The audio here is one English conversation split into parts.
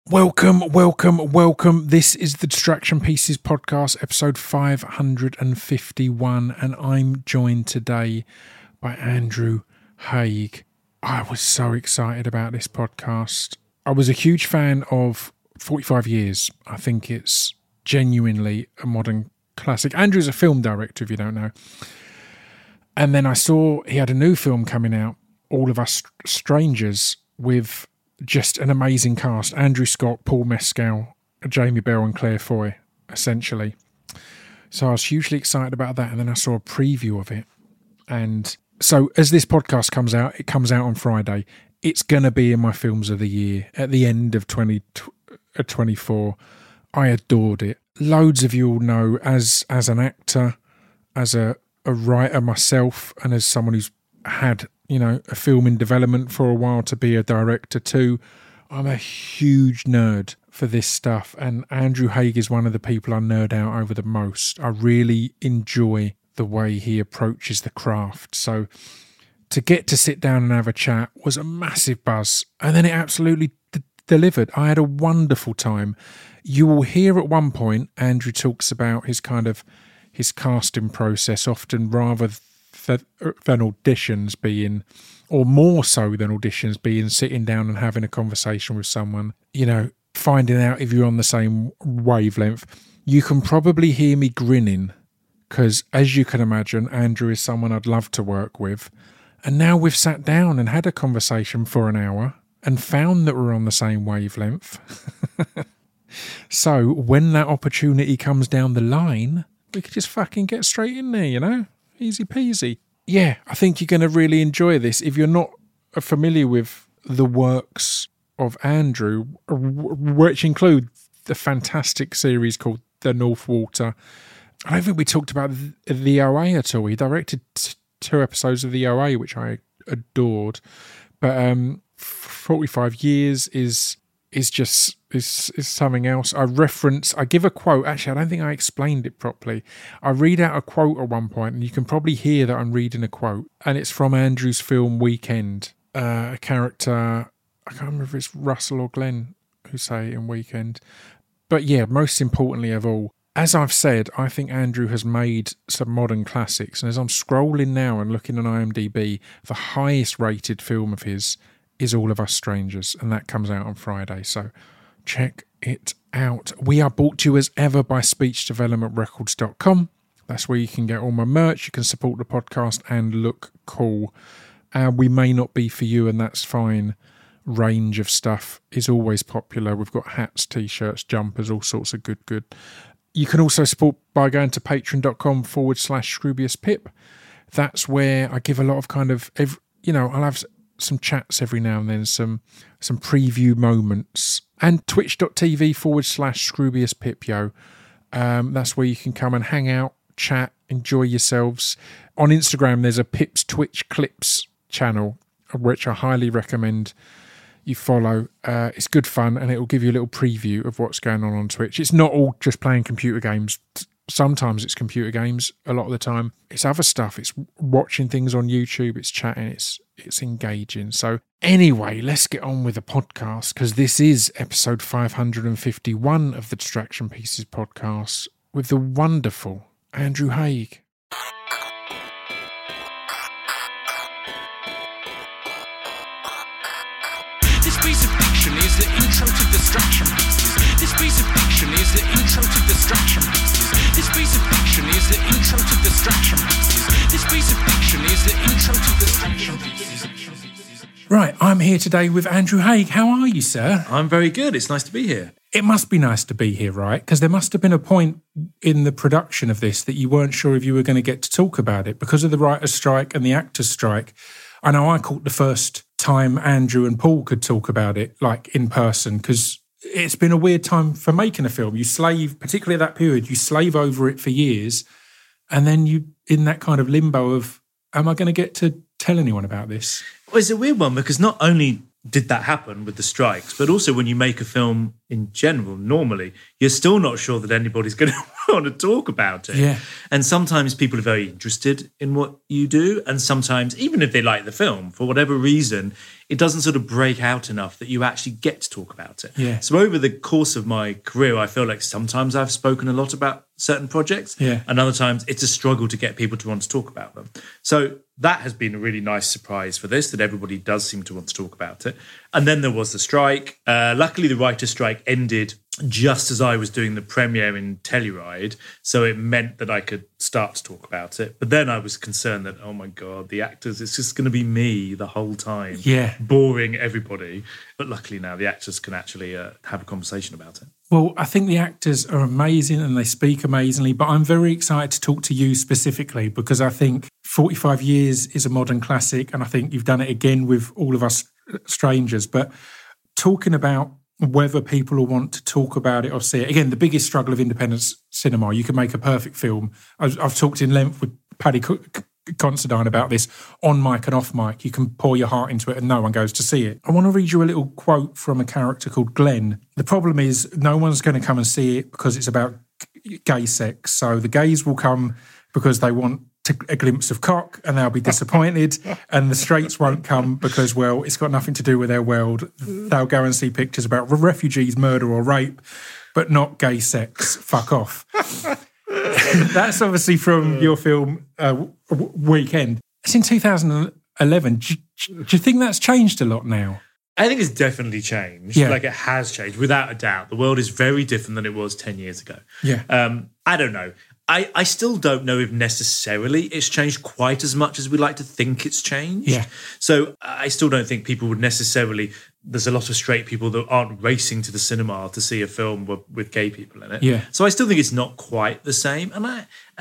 Welcome. This is the Distraction Pieces podcast, episode 551, and I'm joined today by Andrew Haigh. I was so excited about this podcast. I was a huge fan of 45 Years. I think it's genuinely a modern classic. Andrew's a film director, if you don't know. And then I saw he had a new film coming out, All of Us Strangers, with just an amazing cast. Andrew Scott, Paul Mescal, Jamie Bell and Claire Foy, essentially. So I was hugely excited about that. And then I saw a preview of it. And so as this podcast comes out, it comes out on Friday. It's going to be in my films of the year at the end of 2024. I adored it. Loads of you all know as an actor, as a writer myself, and as someone who's had a film in development for a while to be a director too. I'm a huge nerd for this stuff, and Andrew Haigh is one of the people I nerd out over the most. I really enjoy the way he approaches the craft. So to get to sit down and have a chat was a massive buzz, and then it absolutely delivered. I had a wonderful time. You will hear at one point Andrew talks about his casting process, often rather than auditions being, or more so than auditions being, sitting down and having a conversation with someone, finding out if you're on the same wavelength. You can probably hear me grinning because, as you can imagine, Andrew is someone I'd love to work with. And now we've sat down and had a conversation for an hour and found that we're on the same wavelength. So when that opportunity comes down the line, we could just fucking get straight in there, Easy peasy. Yeah, I think you're going to really enjoy this. If you're not familiar with the works of Andrew, which include the fantastic series called The North Water, I don't think we talked about the OA at all. He directed 2 episodes of the OA, which I adored. But 45 Years is something else. I give a quote. Actually, I don't think I explained it properly. I read out a quote at one point, and you can probably hear that I'm reading a quote, and it's from Andrew's film Weekend. A character, I can't remember if it's Russell or Glenn who say it in Weekend. But yeah, most importantly of all, as I've said, I think Andrew has made some modern classics, and as I'm scrolling now and looking on IMDb, the highest rated film of his is All of Us Strangers, and that comes out on Friday, so check it out. We are brought to you as ever by speechdevelopmentrecords.com. That's where you can get all my merch, you can support the podcast and look cool. We may not be for you, and that's fine. Range of stuff is always popular. We've got hats, t-shirts, jumpers, all sorts of good. You can also support by going to patreon.com/ScroobiusPip. That's where I give a lot of I'll have some chats every now and then, some preview moments, and twitch.tv/ScroobiusPipyo. That's where you can come and hang out, chat, enjoy yourselves. On Instagram, there's a Pips Twitch Clips channel, which I highly recommend you follow. It's good fun, and it will give you a little preview of what's going on Twitch. It's not all just playing computer games. Sometimes it's computer games. A lot of the time it's other stuff. It's watching things on YouTube. It's chatting. It's engaging. So anyway, let's get on with the podcast, because this is episode 551 of the Distraction Pieces podcast with the wonderful Andrew Haigh. This piece of fiction is the intro to Distraction Pieces. This piece of fiction is the intro to Distraction Pieces. This piece of fiction is the intro to Distraction Pieces. This piece of fiction is the intro to Distraction Pieces. Right, I'm here today with Andrew Haigh. How are you, sir? I'm very good. It's nice to be here. It must be nice to be here, right? Because there must have been a point in the production of this that you weren't sure if you were going to get to talk about it because of the writer's strike and the actor's strike. I know I caught the first time Andrew and Paul could talk about it, like in person, because it's been a weird time for making a film. You slave, particularly at that period, you slave over it for years, and then you in that kind of limbo of, am I going to get to tell anyone about this? Well, it's a weird one because not only did that happen with the strikes, but also when you make a film in general, normally, you're still not sure that anybody's going to want to talk about it. Yeah. And sometimes people are very interested in what you do. And sometimes, even if they like the film, for whatever reason, it doesn't sort of break out enough that you actually get to talk about it. Yeah. So over the course of my career, I feel like sometimes I've spoken a lot about certain projects. Yeah. And other times it's a struggle to get people to want to talk about them. So that has been a really nice surprise for this, that everybody does seem to want to talk about it. And then there was the strike. Luckily, the writer's strike ended just as I was doing the premiere in Telluride, so it meant that I could start to talk about it. But then I was concerned that, oh my God, the actors, it's just going to be me the whole time, boring everybody. But luckily now the actors can actually have a conversation about it. Well, I think the actors are amazing and they speak amazingly, but I'm very excited to talk to you specifically because I think 45 Years is a modern classic, and I think you've done it again with All of Us Strangers. But talking about whether people will want to talk about it or see it, again, the biggest struggle of independent cinema, you can make a perfect film. I've talked in length with Paddy Considine about this on mic and off mic. You can pour your heart into it and no one goes to see it. I want to read you a little quote from a character called Glenn. The problem is no one's going to come and see it because it's about gay sex. So the gays will come because they want a glimpse of cock and they'll be disappointed, and the straights won't come because, well, it's got nothing to do with their world. They'll go and see pictures about refugees, murder or rape, but not gay sex. Fuck off. That's obviously from your film Weekend. It's in 2011. Do you think that's changed a lot now? I think it's definitely changed. Yeah. Like, it has changed, without a doubt. The world is very different than it was 10 years ago. Yeah. I don't know. I still don't know if necessarily it's changed quite as much as we like to think it's changed. Yeah. So I still don't think people would necessarily... There's a lot of straight people that aren't racing to the cinema to see a film with gay people in it. Yeah. So I still think it's not quite the same. And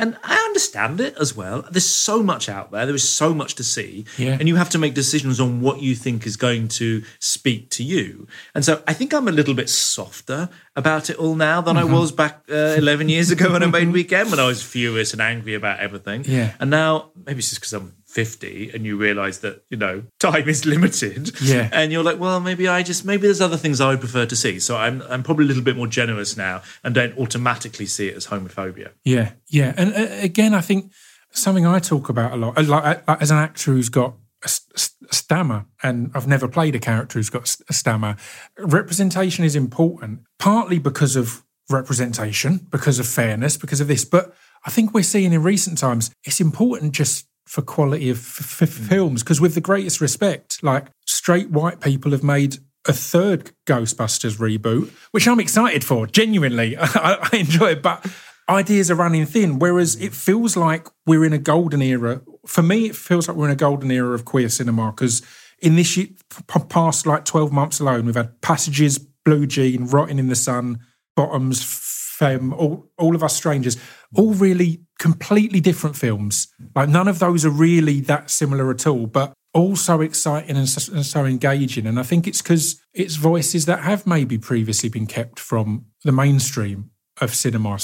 I understand it as well. There's so much out there. There is so much to see. Yeah. And you have to make decisions on what you think is going to speak to you. And so I think I'm a little bit softer about it all now than I was back 11 years ago when I made Weekend, when I was furious and angry about everything. Yeah. And now, maybe it's just because I'm 50 and you realise that, time is limited. Yeah. And you're like, well, maybe there's other things I would prefer to see. So I'm probably a little bit more generous now and don't automatically see it as homophobia. Yeah, yeah. And again, I think something I talk about a lot, like as an actor who's got a stammer, and I've never played a character who's got a stammer, representation is important, partly because of representation, because of fairness, because of this. But I think we're seeing in recent times, it's important just for quality of films, because with the greatest respect, like, straight white people have made a third Ghostbusters reboot, which I'm excited for, genuinely. I enjoy it, but ideas are running thin, whereas it feels like we're in a golden era. For me, it feels like we're in a golden era of queer cinema, because in this past 12 months alone, we've had Passages, Blue Jean, Rotting in the Sun, Bottoms, Femme, all of Us Strangers, all really completely different films. Like, none of those are really that similar at all, but all so exciting and so engaging. And I think it's because it's voices that have maybe previously been kept from the mainstream of cinema.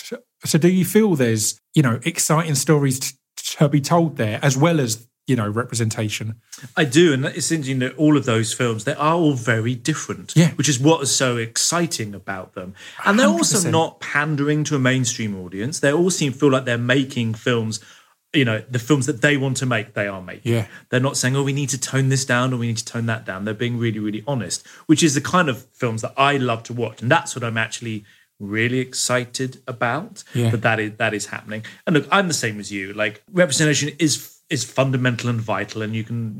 So do you feel there's, exciting stories to be told there, as well as, representation? I do, and it's interesting that all of those films, they are all very different, which is what is so exciting about them. And they're 100%. Also not pandering to a mainstream audience. They all feel like they're making films, the films that they want to make, they are making. Yeah. They're not saying, we need to tone this down or we need to tone that down. They're being really, really honest, which is the kind of films that I love to watch. And that's what I'm actually really excited about, that is happening. And look, I'm the same as you. Like, representation is fundamental and vital, and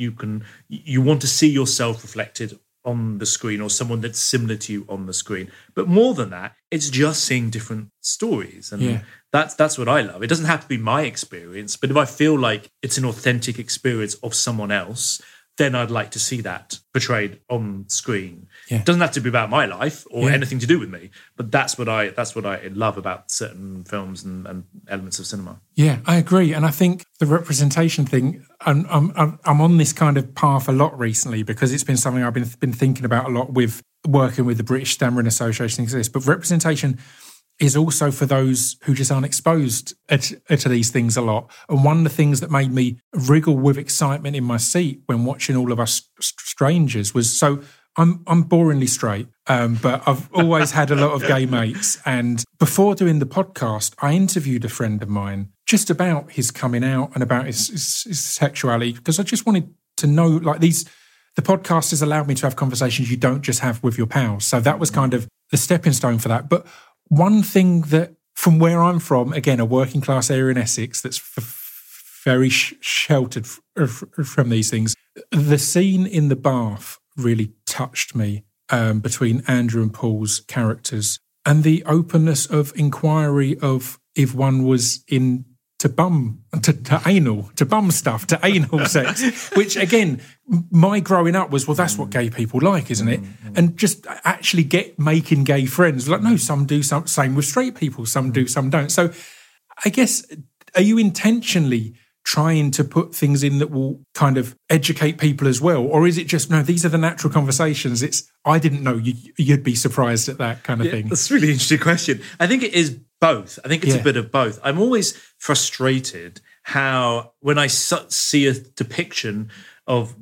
you want to see yourself reflected on the screen, or someone that's similar to you on the screen. But more than that, it's just seeing different stories, and that's what I love. It doesn't have to be my experience, but if I feel like it's an authentic experience of someone else, then I'd like to see that portrayed on screen. Yeah. It doesn't have to be about my life or anything to do with me, but that's what I love about certain films and elements of cinema. Yeah, I agree. And I think the representation thing, I'm on this kind of path a lot recently, because it's been something I've been thinking about a lot with working with the British Stammering Association. But representation is also for those who just aren't exposed to these things a lot. And one of the things that made me wriggle with excitement in my seat when watching All of Us Strangers was, so I'm boringly straight, but I've always had a lot of gay mates. And before doing the podcast, I interviewed a friend of mine just about his coming out and about his sexuality, because I just wanted to know, like, the podcast has allowed me to have conversations you don't just have with your pals. So that was kind of the stepping stone for that. But one thing that, from where I'm from, again, a working class area in Essex that's very sheltered from these things, the scene in the bath really touched me, between Andrew and Paul's characters, and the openness of inquiry of if one was into bum stuff, to anal sex, which again, my growing up was, well, that's what gay people like, isn't it? And just actually making gay friends. Like, no, some do, same with straight people, some do, some don't. So I guess, are you intentionally trying to put things in that will kind of educate people as well? Or is it just, no, these are the natural conversations, it's, I didn't know, you'd be surprised at that kind of thing? That's a really interesting question. I think it is both. I think it's a bit of both. I'm always frustrated how, when I see a depiction of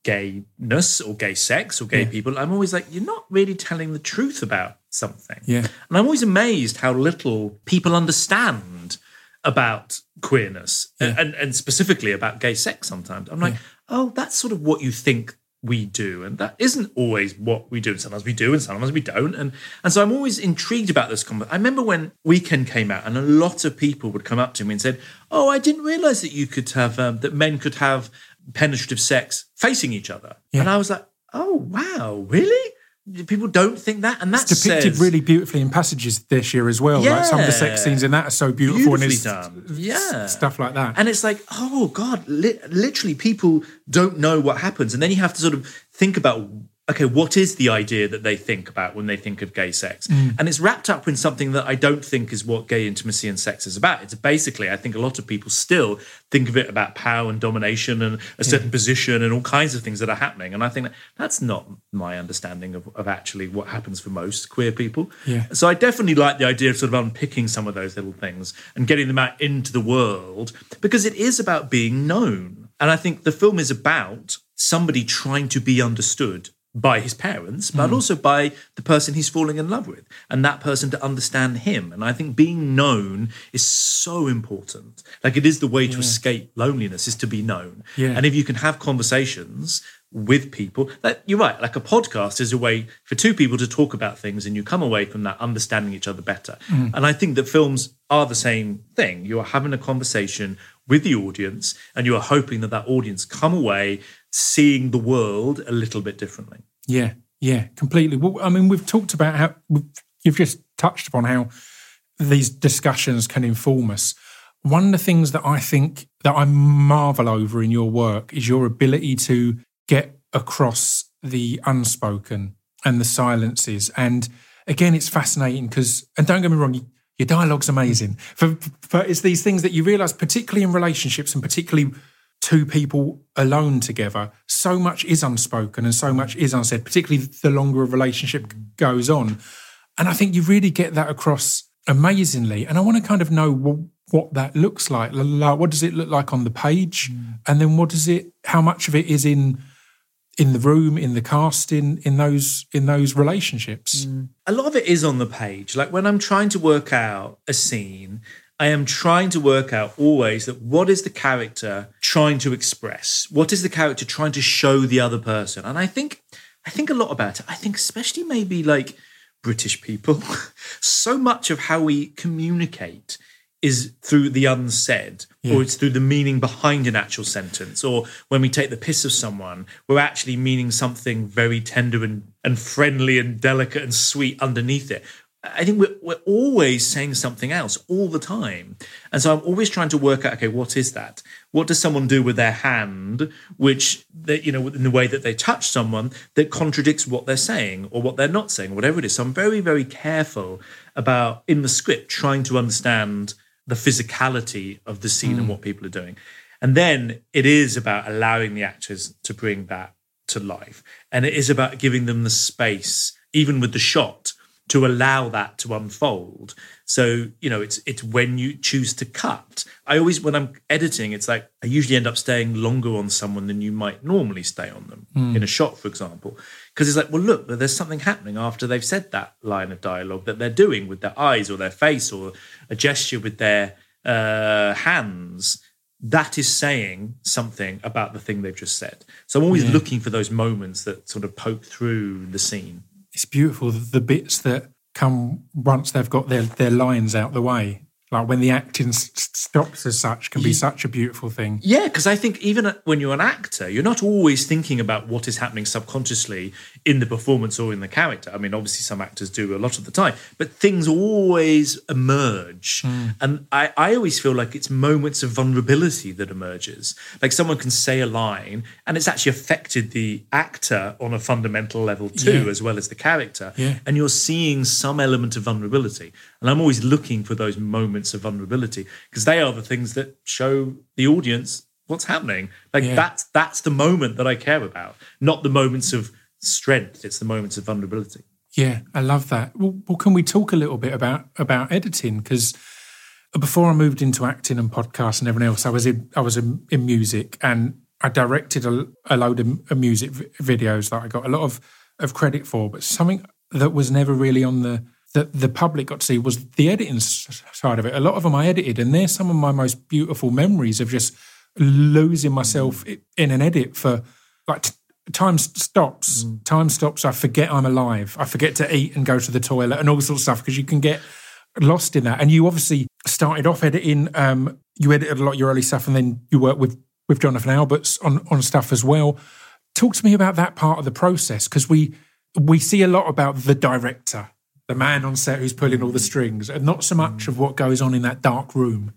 gayness or gay sex or gay people, I'm always like, you're not really telling the truth about something. Yeah. And I'm always amazed how little people understand about queerness and specifically about gay sex sometimes. I'm like, oh, that's sort of what you think we do. And that isn't always what we do. And sometimes we do and sometimes we don't. And so I'm always intrigued about this conversation. I remember when Weekend came out and a lot of people would come up to me and said, oh, I didn't realise that you could have, that men could have penetrative sex facing each other. Yeah. And I was like, oh, wow, really? People don't think that, and that's depicted really beautifully in Passages this year as well. Yeah. Like some of the sex scenes in that are so beautiful, and it's done. Stuff like that. And it's like, oh God, literally, people don't know what happens, and then you have to sort of think about, okay, what is the idea that they think about when they think of gay sex? And it's wrapped up in something that I don't think is what gay intimacy and sex is about. It's basically, I think a lot of people still think of it about power and domination and a certain position and all kinds of things that are happening. And I think that's not my understanding of actually what happens for most queer people. Yeah. So I definitely like the idea of sort of unpicking some of those little things and getting them out into the world, because it is about being known. And I think the film is about somebody trying to be understood by his parents, but also by the person he's falling in love with, and that person to understand him. And I think being known is so important. Like, it is the way to escape loneliness, is to be known. Yeah. And if you can have conversations with people, like, you're right, like a podcast is a way for two people to talk about things, and you come away from that understanding each other better. And I think that films are the same thing. You are having a conversation with the audience, and you are hoping that that audience come away seeing the world a little bit differently. Yeah, completely. Well, I mean, we've talked about how, you've just touched upon how these discussions can inform us. One of the things that I think that I marvel over in your work is your ability to get across the unspoken and the silences. And again, it's fascinating because, and don't get me wrong, your dialogue's amazing. But it's these things that you realise, particularly in relationships and particularly two people alone together, so much is unspoken and so much is unsaid, particularly the longer a relationship goes on. And I think you really get that across amazingly. And I want to kind of know what that looks like. What does it look like on the page? And then how much of it is in the room, in the cast, in those relationships? A lot of it is on the page. Like, when I'm trying to work out a scene, I am trying to work out always that what is the character trying to express? What is the character trying to show the other person? And I think a lot about it. I think especially maybe like British people, so much of how we communicate is through the unsaid, or it's through the meaning behind an actual sentence. Or when we take the piss of someone, we're actually meaning something very tender and friendly and delicate and sweet underneath it. I think we're always saying something else all the time. And so I'm always trying to work out, okay, what is that? What does someone do with their hand, which, in the way that they touch someone, that contradicts what they're saying or what they're not saying, whatever it is. So I'm very, very careful about, in the script, trying to understand the physicality of the scene and what people are doing. And then it is about allowing the actors to bring that to life. And it is about giving them the space, even with the shot, to allow that to unfold. So, it's when you choose to cut. I always, when I'm editing, it's like I usually end up staying longer on someone than you might normally stay on them in a shot, for example. Because it's like, well, look, there's something happening after they've said that line of dialogue that they're doing with their eyes or their face or a gesture with their hands. That is saying something about the thing they've just said. So I'm always looking for those moments that sort of poke through the scene. It's beautiful, the bits that come once they've got their lines out the way. Like when the acting stops as such can be such a beautiful thing. Yeah, because I think even when you're an actor, you're not always thinking about what is happening subconsciously in the performance or in the character. I mean, obviously some actors do a lot of the time, but things always emerge. And I always feel like it's moments of vulnerability that emerges. Like someone can say a line and it's actually affected the actor on a fundamental level too, as well as the character. Yeah. And you're seeing some element of vulnerability. And I'm always looking for those moments of vulnerability because they are the things that show the audience what's happening. Like that's the moment that I care about, not the moments of strength. It's the moments of vulnerability. Yeah, I love that. Well, can we talk a little bit about editing? Because before I moved into acting and podcasts and everything else, I was in music, and I directed a load of music videos that I got a lot of credit for. But something that was never really on the public got to see was the editing side of it. A lot of them I edited, and they're some of my most beautiful memories of just losing myself in an edit for like time stops. I forget I'm alive. I forget to eat and go to the toilet and all sorts of stuff because you can get lost in that. And you obviously started off editing. You edited a lot of your early stuff, and then you worked with Jonathan Alberts on stuff as well. Talk to me about that part of the process, because we see a lot about the director, the man on set who's pulling all the strings, and not so much of what goes on in that dark room.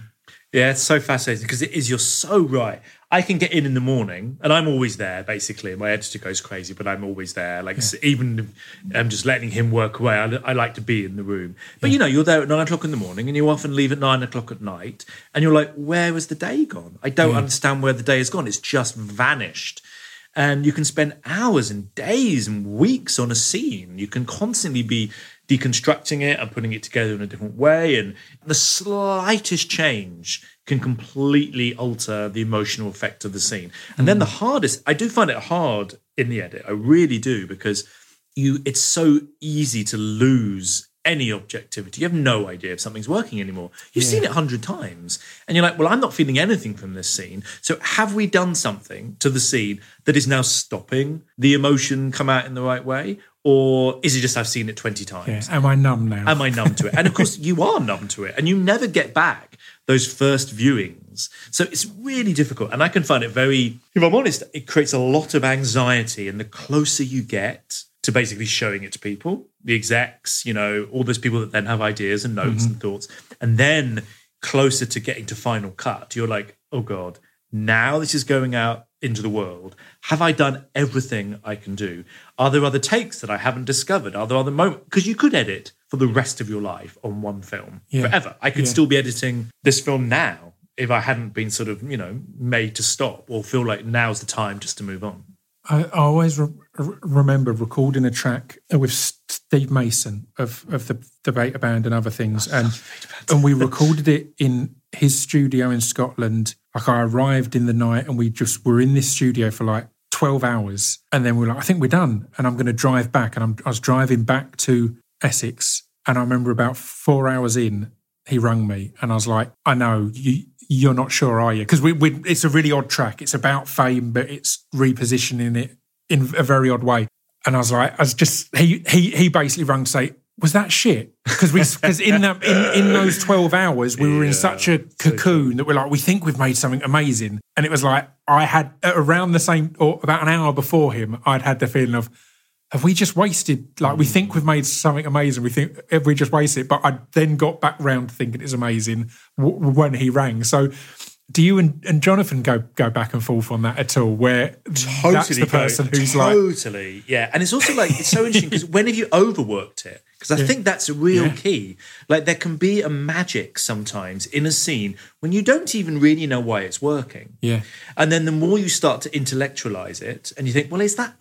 Yeah, it's so fascinating because it is, you're so right. I can get in the morning and I'm always there, basically. My editor goes crazy, but I'm always there. Like, even if I'm just letting him work away, I like to be in the room. But, you're there at 9 o'clock in the morning and you often leave at 9 o'clock at night. And you're like, where has the day gone? I don't understand where the day has gone. It's just vanished. And you can spend hours and days and weeks on a scene. You can constantly be deconstructing it and putting it together in a different way. And the slightest change can completely alter the emotional effect of the scene. And then the hardest, I do find it hard in the edit. I really do, because it's so easy to lose any objectivity. You have no idea if something's working anymore. You've seen it 100 times. And you're like, well, I'm not feeling anything from this scene. So have we done something to the scene that is now stopping the emotion come out in the right way? Or is it just I've seen it 20 times? Yeah. Am I numb now? Am I numb to it? And of course, you are numb to it. And you never get back those first viewings. So it's really difficult. And I can find it very, if I'm honest, it creates a lot of anxiety. And the closer you get to basically showing it to people, the execs, all those people that then have ideas and notes and thoughts. And then closer to getting to final cut, you're like, oh God, now this is going out into the world. Have I done everything I can do? Are there other takes that I haven't discovered? Are there other moments? Because you could edit for the rest of your life on one film forever. I could still be editing this film now if I hadn't been sort of, made to stop or feel like now's the time just to move on. I always remember recording a track with Steve Mason of the Beta Band and other things, and we recorded it in his studio in Scotland. Like, I arrived in the night and we just were in this studio for like 12 hours, and then we were like, I think we're done, and I'm going to drive back. And I was driving back to Essex, and I remember about 4 hours in, he rang me, and I was like, I know, you're not sure, are you? Because it's a really odd track. It's about fame, but it's repositioning it in a very odd way. And I was like, he basically rang to say, was that shit? Because in those 12 hours, we were in such a cocoon that we're like, we think we've made something amazing. And it was like, I had around the same, or about an hour before him, I'd had the feeling of, have we just wasted, like, we think we've made something amazing, we think, have we just wasted it? But I then got back round to thinking it's amazing when he rang. So do you and Jonathan go back and forth on that at all, where that's the person who's like... Totally, yeah. And it's also like, it's so interesting, because when have you overworked it? Because I think that's a real key. Like, there can be a magic sometimes in a scene when you don't even really know why it's working. Yeah. And then the more you start to intellectualize it and you think, well, is that the right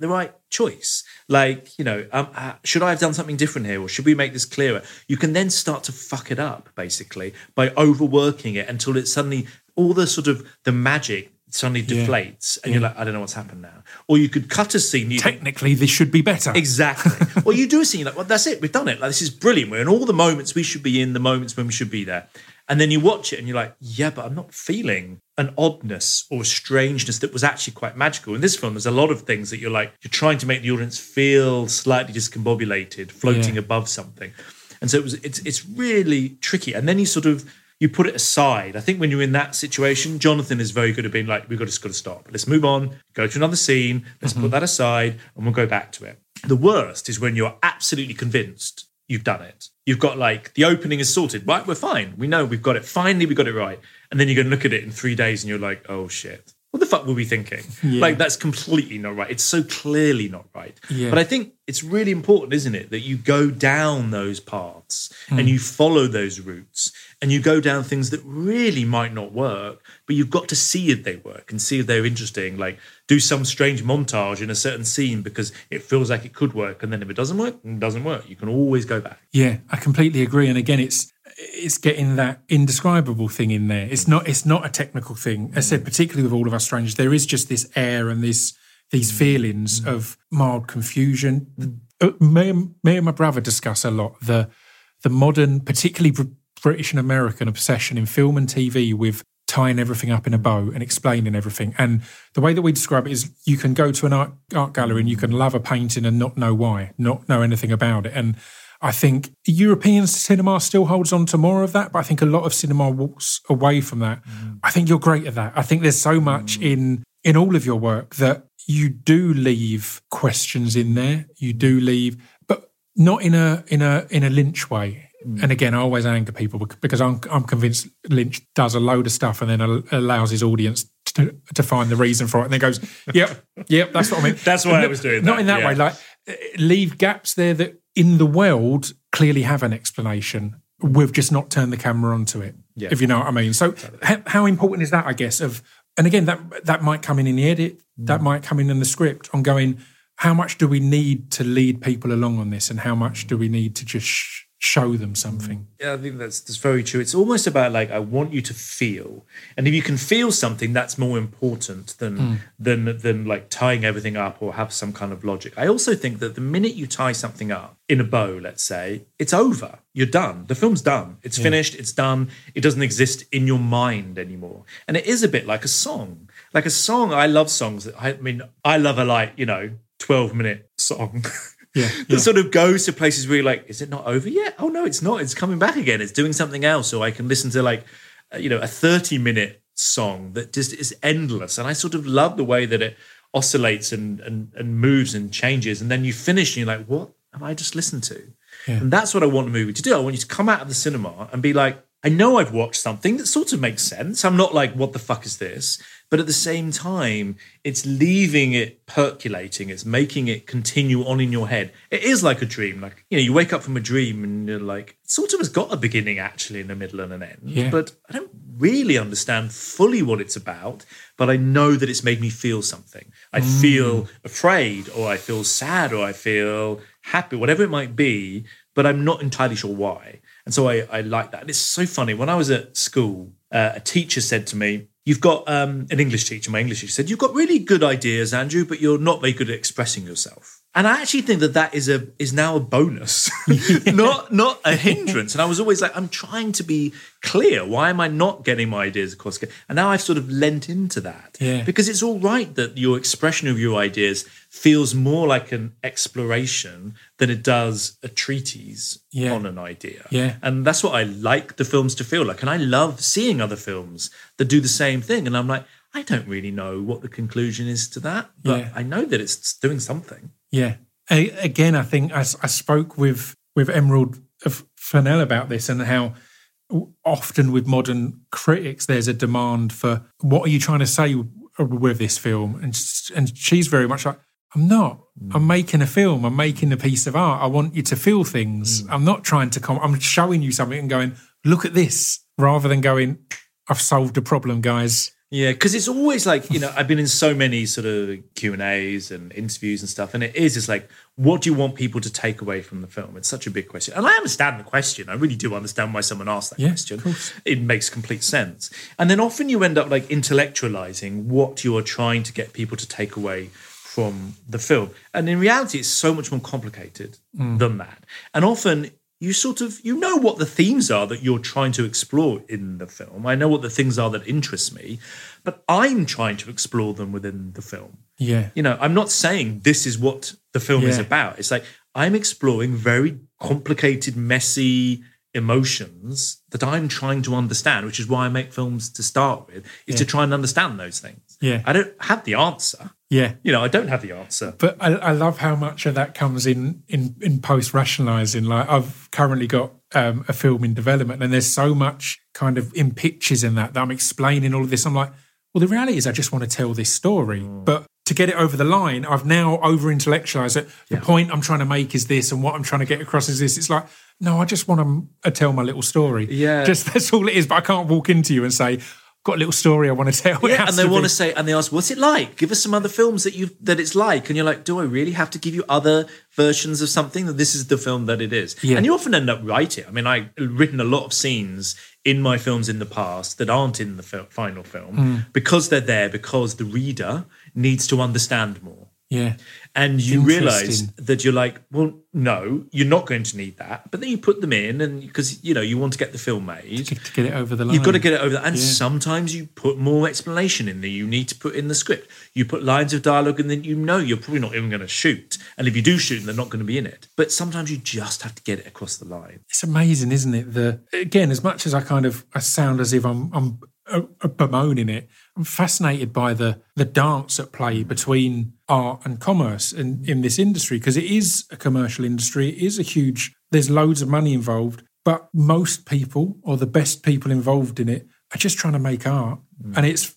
choice. Like, you know, should I have done something different here, or should we make this clearer? You can then start to fuck it up, basically, by overworking it until it's suddenly all the sort of the magic suddenly deflates, and you're like, I don't know what's happened now. Or you could cut a scene. Technically, this should be better. Exactly. Or you do a scene, you're like, well, that's it, we've done it. Like, this is brilliant. We're in all the moments we should be in, the moments when we should be there. And then you watch it and you're like, yeah, but I'm not feeling an oddness or strangeness that was actually quite magical. In this film, there's a lot of things that you're like, you're trying to make the audience feel slightly discombobulated, floating above something. And so it's really tricky. And then you put it aside. I think when you're in that situation, Jonathan is very good at being like, we've just got to stop. Let's move on, go to another scene, let's put that aside, and we'll go back to it. The worst is when you're absolutely convinced you've done it. You've got like, the opening is sorted, right? We're fine. We know we've got it. Finally, we got it right. And then you go and look at it in 3 days and you're like, oh shit. What the fuck were we thinking? Like, that's completely not right. It's so clearly not right. But I think it's really important, isn't it, that you go down those paths and you follow those routes and you go down things that really might not work, but you've got to see if they work and see if they're interesting. Like, do some strange montage in a certain scene because it feels like it could work. And then if it doesn't work, it doesn't work. You can always go back. Yeah, I completely agree. And again, it's getting that indescribable thing in there. It's not a technical thing. As I said, particularly with All of Us Strangers, there is just this air and these feelings of mild confusion. Me and my brother discuss a lot the modern, particularly British and American obsession in film and TV with tying everything up in a bow and explaining everything. And the way that we describe it is you can go to an art gallery and you can love a painting and not know why, not know anything about it. And I think European cinema still holds on to more of that, but I think a lot of cinema walks away from that. I think you're great at that. I think there's so much in all of your work that you do leave questions in there. You do leave, but not in a Lynch way. And again, I always anger people because I'm convinced Lynch does a load of stuff and then allows his audience to find the reason for it, and then goes, "Yep, that's what I mean." That's why I was doing that. Not in that way. Like, leave gaps there that in the world clearly have an explanation. We've just not turned the camera onto it, if you know what I mean. So how important is that, I guess, and again, that might come in the edit, that might come in the script, on going, how much do we need to lead people along on this and how much do we need to just show them something? Yeah, I think that's very true. It's almost about like, I want you to feel, and if you can feel something, that's more important than like tying everything up or have some kind of logic. I also think that the minute you tie something up in a bow, let's say, it's over. You're done. The film's done. It's finished. It's done. It doesn't exist in your mind anymore. And it is a bit like a song. Like a song, I love songs. I love a 12-minute song. That sort of goes to places where you're like, is it not over yet? Oh no, it's not. It's coming back again. It's doing something else. Or I can listen to a 30-minute song that just is endless. And I sort of love the way that it oscillates and moves and changes. And then you finish and you're like, what have I just listened to? Yeah. And that's what I want a movie to do. I want you to come out of the cinema and be like, I know I've watched something that sort of makes sense. I'm not like, what the fuck is this? But at the same time, it's leaving it percolating. It's making it continue on in your head. It is like a dream. Like, you wake up from a dream and you're like, it sort of has got a beginning actually and a middle and an end. Yeah. But I don't really understand fully what it's about, but I know that it's made me feel something. I feel afraid, or I feel sad, or I feel happy, whatever it might be, but I'm not entirely sure why. And so I like that. And it's so funny. When I was at school, a teacher said to me, you've got an English teacher, my English teacher said, you've got really good ideas, Andrew, but you're not very good at expressing yourself. And I actually think that is now a bonus, not a hindrance. And I was always like, I'm trying to be clear. Why am I not getting my ideas across? And now I've sort of lent into that. Yeah. Because it's all right that your expression of your ideas feels more like an exploration than it does a treatise on an idea. Yeah. And that's what I like the films to feel like. And I love seeing other films that do the same thing. And I'm like, I don't really know what the conclusion is to that, but I know that it's doing something. Yeah. Again, I think I spoke with Emerald Fennell about this, and how often with modern critics there's a demand for, what are you trying to say with this film? And she's very much like, I'm not. I'm making a film. I'm making a piece of art. I want you to feel things. I'm not trying to I'm showing you something and going, look at this, rather than going, I've solved a problem, guys. Yeah, because it's always like, I've been in so many sort of Q&As and interviews and stuff, and it's like, what do you want people to take away from the film? It's such a big question. And I understand the question. I really do understand why someone asked that question. Of course. It makes complete sense. And then often you end up like intellectualizing what you are trying to get people to take away from the film. And in reality, it's so much more complicated than that. And often you sort of, what the themes are that you're trying to explore in the film. I know what the things are that interest me, but I'm trying to explore them within the film. Yeah. I'm not saying this is what the film is about. It's like I'm exploring very complicated, messy emotions that I'm trying to understand, which is why I make films to start with, is to try and understand those things. Yeah. I don't have the answer. Yeah. I don't have the answer. But I love how much of that comes in post-rationalising. Like, I've currently got a film in development, and there's so much kind of in pictures in that I'm explaining all of this. I'm like, well, the reality is I just want to tell this story. But to get it over the line, I've now over-intellectualized it. The point I'm trying to make is this, and what I'm trying to get across is this. It's like, no, I just want to tell my little story. Yeah. Just that's all it is. But I can't walk into you and say, got a little story I want to tell. Yeah, and they want to say, and they ask, what's it like? Give us some other films that it's like. And you're like, do I really have to give you other versions of something? That this is the film that it is. Yeah. And you often end up writing. I mean, I've written a lot of scenes in my films in the past that aren't in the final film because they're there because the reader needs to understand more. Yeah. And you realise that you're like, well, no, you're not going to need that. But then you put them in, and because, you want to get the film made. To get it over the line. You've got to get it over. And sometimes you put more explanation in that you need to put in the script. You put lines of dialogue, and then you're probably not even going to shoot. And if you do shoot, they're not going to be in it. But sometimes you just have to get it across the line. It's amazing, isn't it? Again, as much as I sound as if I'm bemoaning it, I'm fascinated by the dance at play between art and commerce in this industry, because it is a commercial industry. It is there's loads of money involved, but most people, or the best people involved in it, are just trying to make art. And it's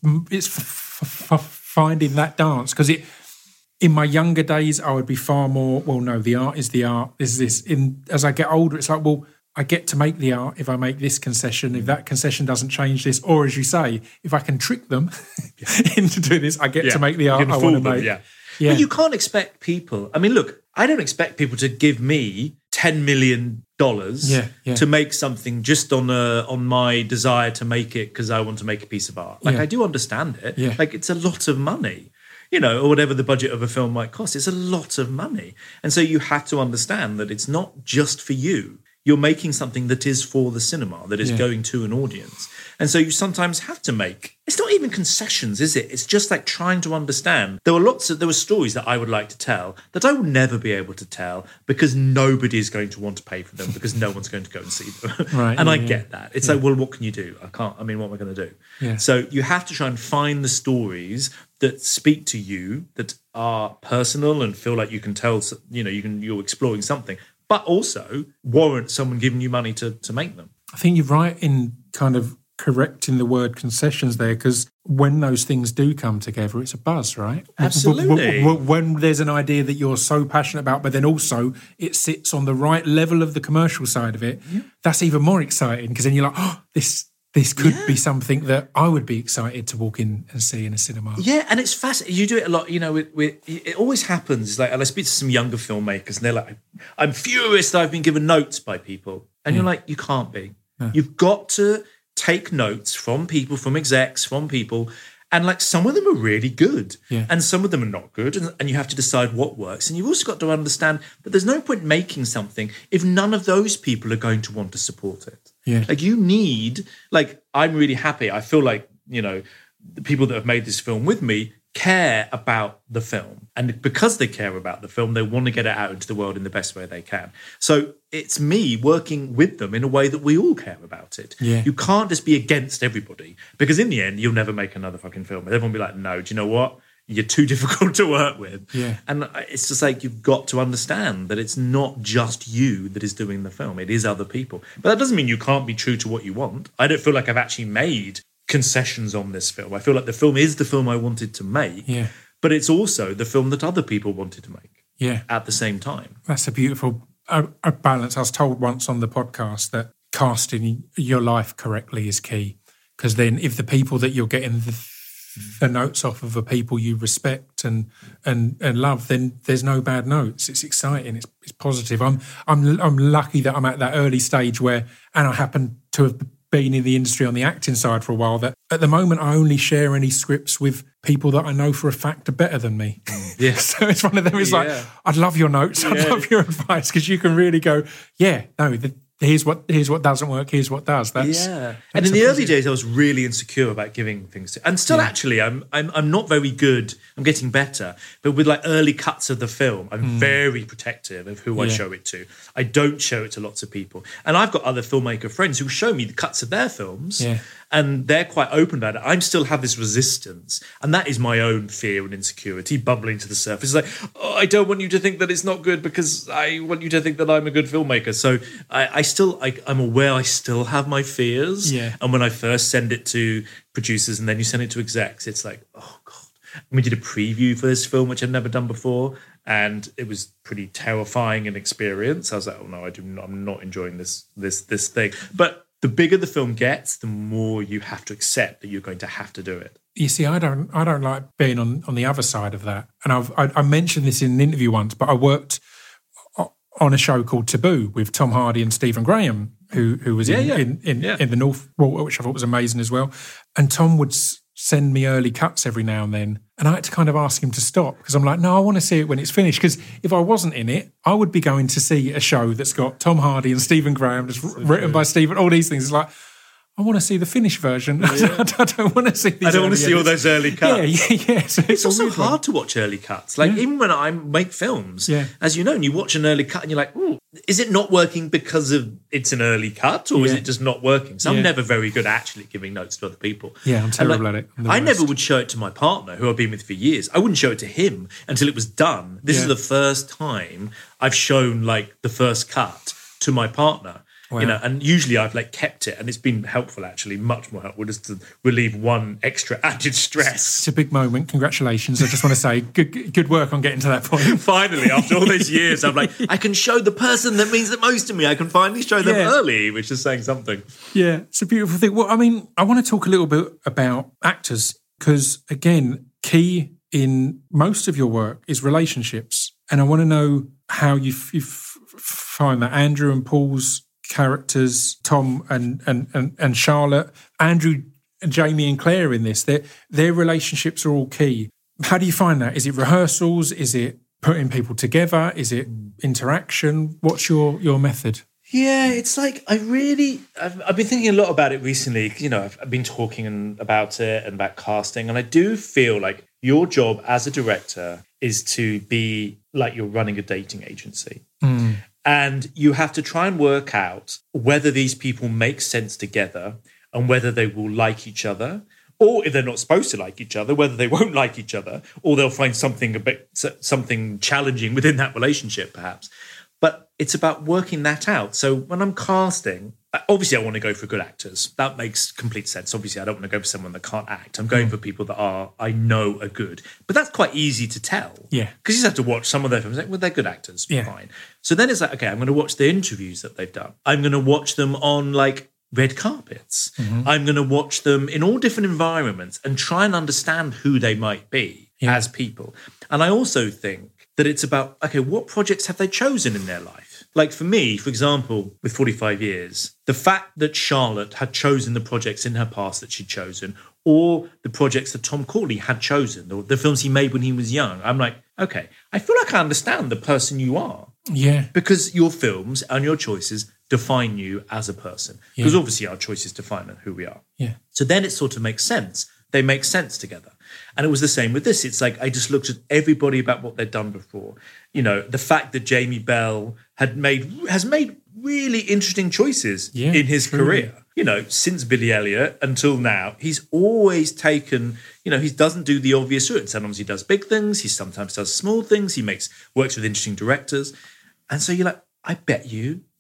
finding that dance, because in my younger days, I would be far more, well, no, the art is the art. There's this. As I get older, it's like, well, I get to make the art if I make this concession, if that concession doesn't change this, or as you say, if I can trick them into doing this, I get to make the art I want to make. Yeah. But you can't expect people. I mean, look, I don't expect people to give me $10 million to make something just on my desire to make it because I want to make a piece of art. Like, I do understand it. Yeah. Like, it's a lot of money. Or whatever the budget of a film might cost. It's a lot of money. And so you have to understand that it's not just for you. You're making something that is for the cinema, that is going to an audience. And so you sometimes have to make, it's not even concessions, is it? It's just like trying to understand. There were stories that I would like to tell that I will never be able to tell because nobody is going to want to pay for them because no one's going to go and see them. Right, and I get that. It's like, well, what can you do? What am I going to do? Yeah. So you have to try and find the stories that speak to you, that are personal and feel like you can tell, you're exploring something, but also warrant someone giving you money to make them. I think you're right in kind of correcting the word concessions there, because when those things do come together, it's a buzz, right? Absolutely. When there's an idea that you're so passionate about, but then also it sits on the right level of the commercial side of it, that's even more exciting, because then you're like, oh, this could be something that I would be excited to walk in and see in a cinema. Yeah, and it's fascinating. You do it a lot, it always happens. Like, and I speak to some younger filmmakers, and they're like, I'm furious that I've been given notes by people. And you're like, you can't be. Yeah. You've got to take notes from people, from execs, from people. And like, some of them are really good and some of them are not good. And you have to decide what works. And you've also got to understand that there's no point making something if none of those people are going to want to support it. Yeah. Like, you need, like, I'm really happy. I feel like, the people that have made this film with me care about the film. And because they care about the film, they want to get it out into the world in the best way they can. So it's me working with them in a way that we all care about it. Yeah. You can't just be against everybody, because in the end, you'll never make another fucking film. Everyone will be like, no, do you know what? You're too difficult to work with. Yeah. And it's just like, you've got to understand that it's not just you that is doing the film. It is other people. But that doesn't mean you can't be true to what you want. I don't feel like I've actually made concessions on this film. I feel like the film is the film I wanted to make, but it's also the film that other people wanted to make at the same time. That's a beautiful balance. I was told once on the podcast that casting your life correctly is key, because then if the people that you're getting the notes off of the people you respect and love, then there's no bad notes. It's exciting. It's positive. I'm lucky that I'm at that early stage where, and I happen to have been in the industry on the acting side for a while, that at the moment I only share any scripts with people that I know for a fact are better than me. Yeah. So it's one of them. It's like, I'd love your notes. I'd love your advice, because you can really go, here's what doesn't work, here's what does. That's and in the early days I was really insecure about giving things to, and still actually I'm not very good. I'm getting better, but with like early cuts of the film, I'm very protective of who I show it to. I don't show it to lots of people, and I've got other filmmaker friends who show me the cuts of their films, and they're quite open about it. I still have this resistance, and that is my own fear and insecurity bubbling to the surface. It's like, I don't want you to think that it's not good, because I want you to think that I'm a good filmmaker. So I'm aware I still have my fears. Yeah. And when I first send it to producers and then you send it to execs, it's like, oh God. And we did a preview for this film, which I'd never done before, and it was pretty terrifying an experience. I was like, oh no, I'm not enjoying this thing. But the bigger the film gets, the more you have to accept that you're going to have to do it. You see, I don't like being on the other side of that. And I mentioned this in an interview once, but I worked on a show called Taboo with Tom Hardy and Stephen Graham, who was in the North, which I thought was amazing as well. And Tom would send me early cuts every now and then, and I had to kind of ask him to stop, because I'm like, no, I want to see it when it's finished, because if I wasn't in it, I would be going to see a show that's got Tom Hardy and Stephen Graham, that's written by Stephen, all these things. It's like, I want to see the finished version. Yeah. I don't want to see these. I don't want to see all those early cuts. Yeah. So it's also hard to watch early cuts. Like even when I make films, as you know, and you watch an early cut and you're like, ooh, is it not working because of it's an early cut, or is it just not working? So I'm never very good at actually giving notes to other people. Yeah, I'm terrible at it. I never would show it to my partner, who I've been with for years. I wouldn't show it to him until it was done. This is the first time I've shown like the first cut to my partner. Wow. You know, and usually I've like kept it, and it's been helpful, actually, much more helpful, just to relieve one extra added stress. It's a big moment. Congratulations. I just want to say good work on getting to that point. Finally, after all these years, I'm like, I can show the person that means the most to me. I can finally show them early, which is saying something. Yeah, it's a beautiful thing. Well, I mean, I want to talk a little bit about actors, because, again, key in most of your work is relationships. And I want to know how you find that. Andrew and Paul's characters, Tom and Charlotte, Andrew, Jamie and Claire in this, their relationships are all key. How do you find that? Is it rehearsals? Is it putting people together? Is it interaction? What's your method? Yeah, it's like I've been thinking a lot about it recently. You know, I've been talking about it and about casting, and I do feel like your job as a director is to be like you're running a dating agency. And you have to try and work out whether these people make sense together and whether they will like each other, or if they're not supposed to like each other, whether they won't like each other, or they'll find something challenging within that relationship, perhaps. But it's about working that out. So when I'm casting, obviously I want to go for good actors. That makes complete sense. Obviously I don't want to go for someone that can't act. I'm going for people that I know are good. But that's quite easy to tell. Yeah. Because you just have to watch some of their films. Like, well, they're good actors. Yeah. Fine. So then it's like, okay, I'm going to watch the interviews that they've done. I'm going to watch them on like red carpets. Mm-hmm. I'm going to watch them in all different environments and try and understand who they might be as people. And I also think that it's about, okay, what projects have they chosen in their life? Like for me, for example, with 45 years, the fact that Charlotte had chosen the projects in her past that she'd chosen, or the projects that Tom Courtenay had chosen, or the films he made when he was young, I'm like, okay, I feel like I understand the person you are. Yeah. Because your films and your choices define you as a person. Because obviously our choices define who we are. Yeah. So then it sort of makes sense. They make sense together. And it was the same with this. It's like I just looked at everybody about what they'd done before. You know, the fact that Jamie Bell has made really interesting choices in his career. You know, since Billy Elliot until now, he's always taken, you know, he doesn't do the obvious route. Sometimes he does big things. He sometimes does small things. He works with interesting directors. And so you're like, I bet you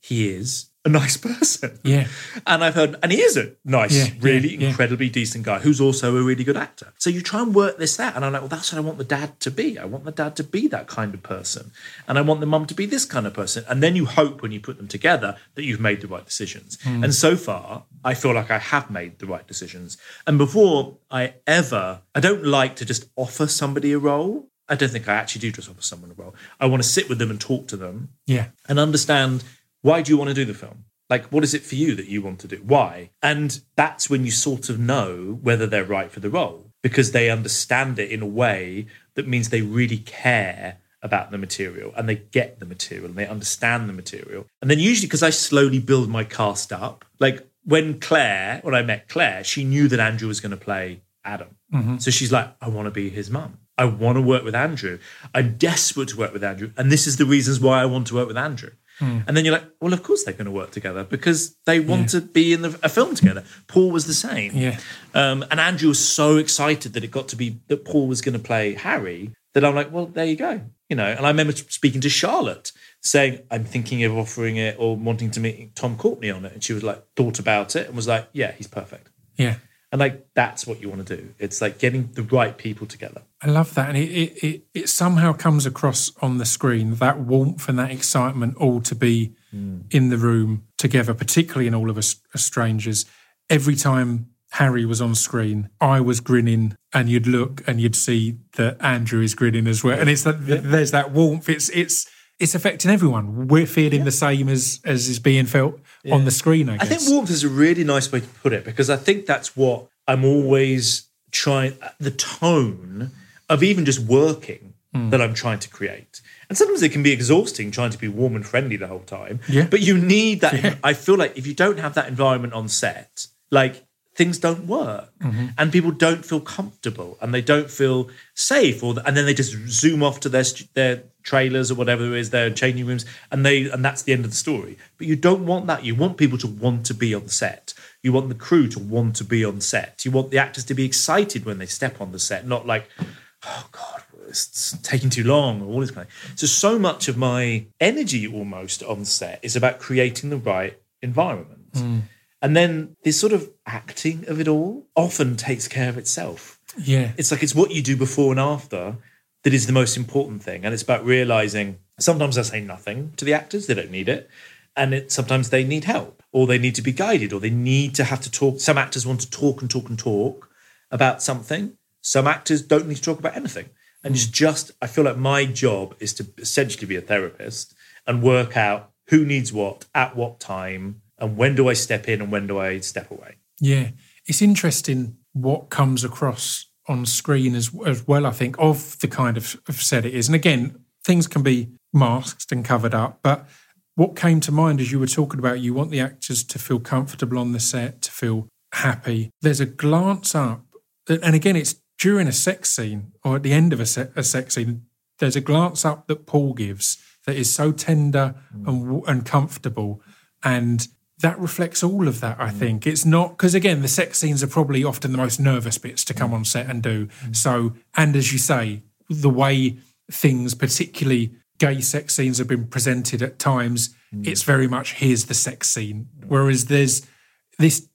he is a nice person. Yeah. And he is a nice, really yeah. incredibly decent guy who's also a really good actor. So you try and work this out. And I'm like, well, that's what I want the dad to be. I want the dad to be that kind of person. And I want the mum to be this kind of person. And then you hope when you put them together that you've made the right decisions. And so far, I feel like I have made the right decisions. And before I don't like to just offer somebody a role. I don't think I actually do just offer someone a role. I want to sit with them and talk to them and understand, why do you want to do the film? Like, what is it for you that you want to do? Why? And that's when you sort of know whether they're right for the role, because they understand it in a way that means they really care about the material and they get the material and they understand the material. And then usually, because I slowly build my cast up, like when I met Claire, she knew that Andrew was going to play Adam. Mm-hmm. So she's like, I want to be his mum. I want to work with Andrew. I'm desperate to work with Andrew. And this is the reasons why I want to work with Andrew. And then you're like, well, of course they're going to work together because they want to be in a film together. Paul was the same. Yeah. And Andrew was so excited that it got to be that Paul was going to play Harry that I'm like, well, there you go. And I remember speaking to Charlotte saying, I'm thinking of offering it or wanting to meet Tom Courtenay on it. And she was like, thought about it and was like, yeah, he's perfect. Yeah. And like, that's what you want to do. It's like getting the right people together. I love that. And it somehow comes across on the screen, that warmth and that excitement all to be in the room together, particularly in All of Us Are Strangers. Every time Harry was on screen, I was grinning and you'd look and you'd see that Andrew is grinning as well. And it's that there's that warmth. It's affecting everyone. We're feeling the same as is being felt on the screen, I guess. I think warmth is a really nice way to put it, because I think that's what I'm always trying, the tone of even just working that I'm trying to create. And sometimes it can be exhausting trying to be warm and friendly the whole time. Yeah. But you need that. Yeah. I feel like if you don't have that environment on set, like things don't work and people don't feel comfortable and they don't feel safe, and then they just zoom off to their trailers or whatever it is, their changing rooms, and that's the end of the story. But you don't want that. You want people to want to be on set. You want the crew to want to be on set. You want the actors to be excited when they step on the set, not like, oh God, it's taking too long or all this kind of thing. So much of my energy almost on set is about creating the right environment. And then this sort of acting of it all often takes care of itself. Yeah. It's like it's what you do before and after that is the most important thing. And it's about realising sometimes I say nothing to the actors, they don't need it. And sometimes they need help or they need to be guided or they need to have to talk. Some actors want to talk and talk and talk about something. Some actors don't need to talk about anything. And it's just, I feel like my job is to essentially be a therapist and work out who needs what, at what time, and when do I step in and when do I step away. Yeah. It's interesting what comes across on screen as well, I think, of the kind of set it is. And again, things can be masked and covered up, but what came to mind as you were talking about, you want the actors to feel comfortable on the set, to feel happy. There's a glance up, and again, it's during a sex scene or at the end of a sex scene, there's a glance up that Paul gives that is so tender and comfortable, and that reflects all of that, I think. It's not, because again, the sex scenes are probably often the most nervous bits to come on set and do. So, and as you say, the way things, particularly gay sex scenes, have been presented at times, it's very much, here's the sex scene. Whereas there's this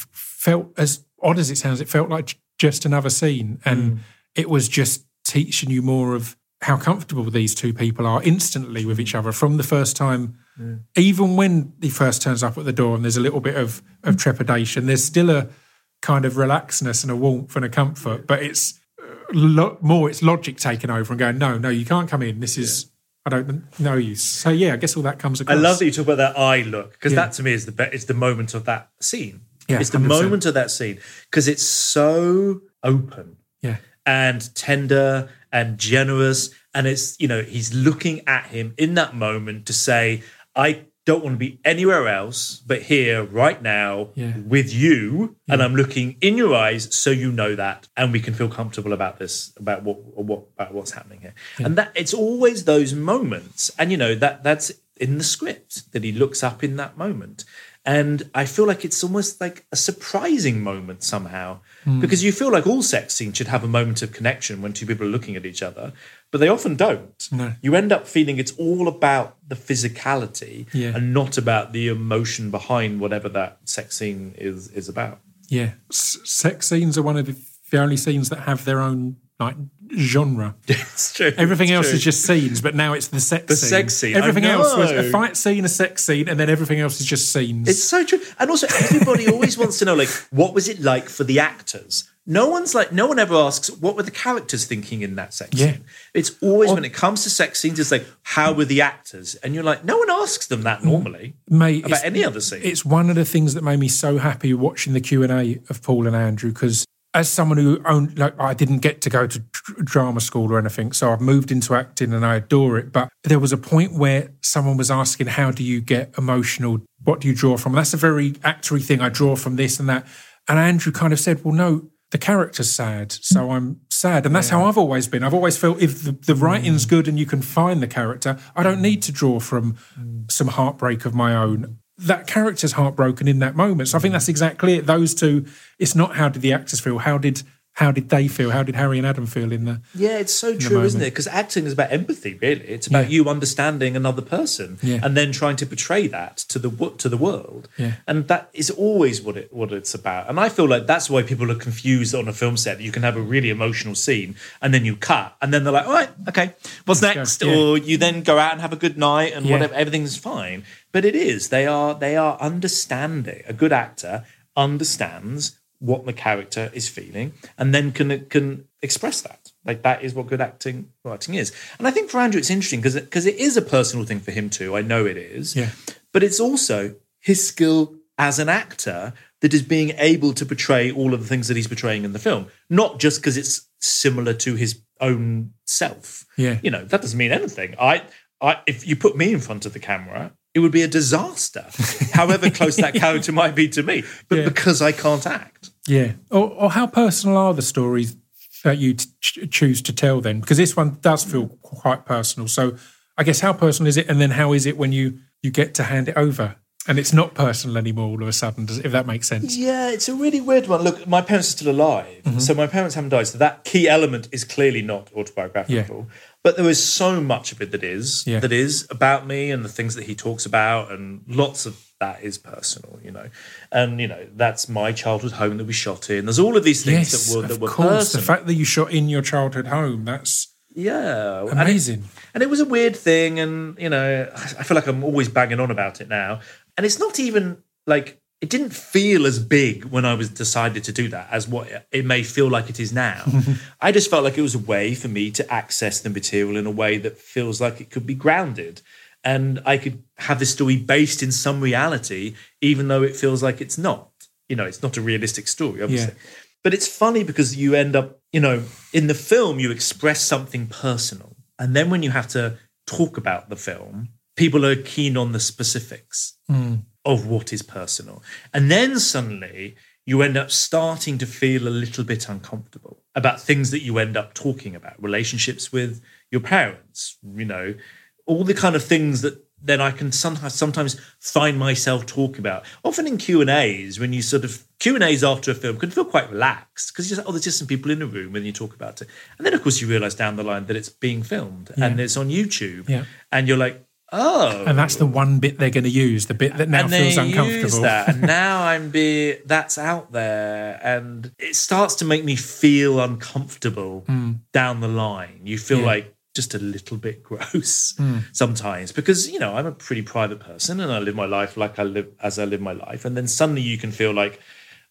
felt, as odd as it sounds, it felt like just another scene. And it was just teaching you more of how comfortable these two people are instantly with each other from the first time. Even when he first turns up at the door and there's a little bit of trepidation, there's still a kind of relaxedness and a warmth and a comfort, but it's more, it's logic taking over and going, no, you can't come in. This is, I don't know you. So yeah, I guess all that comes across. I love that you talk about that eye look, because that to me is it's the moment of that scene. Yeah, it's the 100%. Moment of that scene, because it's so open and tender and generous. And it's, he's looking at him in that moment to say, I don't want to be anywhere else but here right now with you. And I'm looking in your eyes so you know that, and we can feel comfortable about this, about what's happening here. And that it's always those moments. And that's in the script, that he looks up in that moment. And I feel like it's almost like a surprising moment somehow, because you feel like all sex scenes should have a moment of connection when two people are looking at each other. but they often don't. No. You end up feeling it's all about the physicality and not about the emotion behind whatever that sex scene is about. Yeah. Sex scenes are one of the only scenes that have their own like genre. It's true. Everything else is just scenes, but now it's the sex scene. The sex scene. Everything else was a fight scene, a sex scene, and then everything else is just scenes. It's so true. And also everybody always wants to know, like, what was it like for the actors? No one ever asks, what were the characters thinking in that sex scene? It's always, when it comes to sex scenes, it's like, how were the actors? And you're like, no one asks them that normally, mate, about any other scene. It's one of the things that made me so happy watching the Q&A of Paul and Andrew, because as someone who owned, like, I didn't get to go to drama school or anything, so I've moved into acting and I adore it. But there was a point where someone was asking, how do you get emotional? What do you draw from? That's a very actory thing. I draw from this and that. And Andrew kind of said, well, no, the character's sad, so I'm sad. And that's how I've always been. I've always felt if the writing's good and you can find the character, I don't need to draw from some heartbreak of my own. That character's heartbroken in that moment. So I think that's exactly it. Those two, it's not how did the actors feel, how did they feel? How did Harry and Adam feel in the it's so true, isn't it? Because acting is about empathy, really. It's about you understanding another person and then trying to portray that to the world. Yeah. And that is always what it's about. And I feel like that's why people are confused on a film set. You can have a really emotional scene and then you cut and then they're like, all right, okay, what's next? Or you then go out and have a good night and whatever, everything's fine. But it is. They are understanding. A good actor understands what the character is feeling, and then can express that. Like, that is what good writing is. And I think for Andrew, it's interesting because it is a personal thing for him too. I know it is. Yeah. But it's also his skill as an actor that is being able to portray all of the things that he's portraying in the film, not just because it's similar to his own self. Yeah. You know, that doesn't mean anything. If you put me in front of the camera, it would be a disaster, however close that character might be to me, but because I can't act. Yeah. Or how personal are the stories that you choose to tell then? Because this one does feel quite personal. So I guess how personal is it? And then how is it when you get to hand it over and it's not personal anymore all of a sudden, if that makes sense? Yeah, it's a really weird one. Look, my parents are still alive. So my parents haven't died. So that key element is clearly not autobiographical. Yeah. But there is so much of it that is about me and the things that he talks about, and lots of that is personal, you know. And, you know, that's my childhood home that we shot in. There's all of these things that were personal. The fact that you shot in your childhood home, that's amazing. And it was a weird thing, and, you know, I feel like I'm always banging on about it now. And it's not even like, it didn't feel as big when I was decided to do that as what it may feel like it is now. I just felt like it was a way for me to access the material in a way that feels like it could be grounded. And I could have this story based in some reality, even though it feels like it's not. You know, it's not a realistic story, obviously. Yeah. But it's funny because you end up, you know, in the film, you express something personal. And then when you have to talk about the film, people are keen on the specifics of what is personal. And then suddenly you end up starting to feel a little bit uncomfortable about things that you end up talking about, relationships with your parents, you know, all the kind of things that then I can sometimes find myself talking about. Often in Q&As, when you sort of, Q&As after a film can feel quite relaxed because you're just, there's just some people in a room when you talk about it. And then, of course, you realise down the line that it's being filmed and it's on YouTube. Yeah. And you're like, oh. And that's the one bit they're going to use, the bit that now feels uncomfortable. Use that. And now that's out there. And it starts to make me feel uncomfortable down the line. You feel like just a little bit gross sometimes because, you know, I'm a pretty private person and I live my life like I live my life. And then suddenly you can feel like,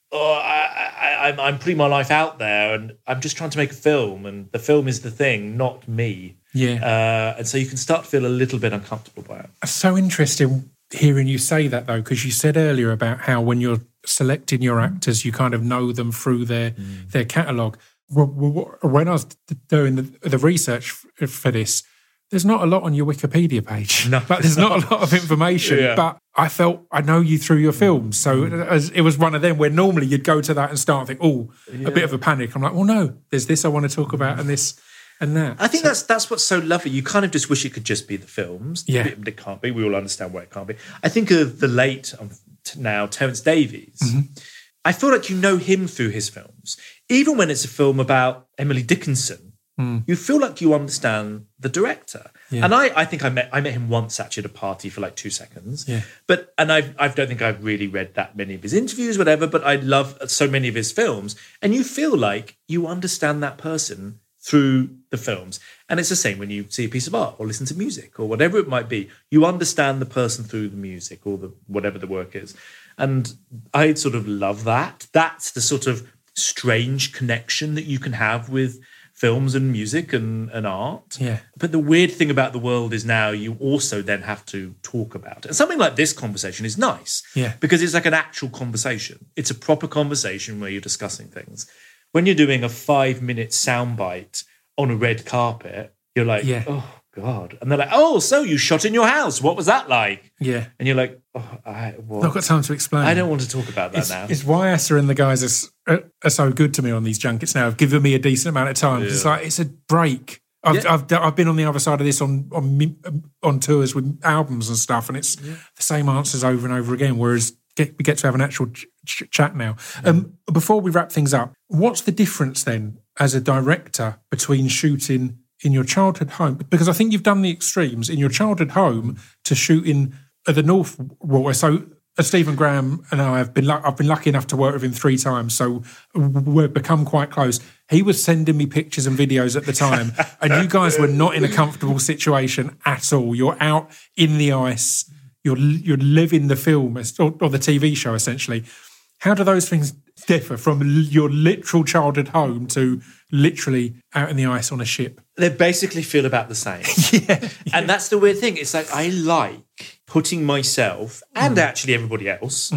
I'm putting my life out there and I'm just trying to make a film and the film is the thing, not me. Yeah. And so you can start to feel a little bit uncomfortable by it. It's so interesting hearing you say that, though, because you said earlier about how when you're selecting your actors, you kind of know them through their catalogue. When I was doing the research for this, there's not a lot on your Wikipedia page. No. But there's not a lot of information. But I felt I know you through your films. So it was one of them where normally you'd go to that and start and think, a bit of a panic. I'm like, well, no, there's this I want to talk about and this and that. I think that's what's so lovely. You kind of just wish it could just be the films. Yeah. But it can't be. We all understand why it can't be. I think of the late, now, Terence Davies. I feel like you know him through his films. Even when it's a film about Emily Dickinson, You feel like you understand the director. Yeah. And I think I met him once actually at a party for like 2 seconds. Yeah. But I don't think I've really read that many of his interviews, whatever, but I love so many of his films. And you feel like you understand that person through the films. And it's the same when you see a piece of art or listen to music or whatever it might be. You understand the person through the music or the whatever the work is. And I sort of love that. That's the sort of strange connection that you can have with films and music and art. Yeah. But the weird thing about the world is now you also then have to talk about it. And something like this conversation is nice. Yeah. Because it's like an actual conversation. It's a proper conversation where you're discussing things. When you're doing a 5-minute soundbite on a red carpet, you're like, oh, God. And they're like, oh, so you shot in your house. What was that like? Yeah. And you're like, oh, what? I've got time to explain. I don't want to talk about that now. It's why Asa and the guys are so good to me on these junkets now. Have given me a decent amount of time. It's like, it's a break. I've been on the other side of this on tours with albums and stuff, and it's the same answers over and over again, whereas we get to have an actual chat now. Before we wrap things up, what's the difference then as a director between shooting in your childhood home? Because I think you've done the extremes in your childhood home to shooting at the North Water. So Stephen Graham and I I've been lucky enough to work with him 3 times, so we've become quite close. He was sending me pictures and videos at the time, and you guys were not in a comfortable situation at all. You're out in the ice. You're living the film or the TV show essentially. How do those things differ from your literal childhood home to literally out in the ice on a ship? They basically feel about the same. And that's the weird thing. It's like I like putting myself and actually everybody else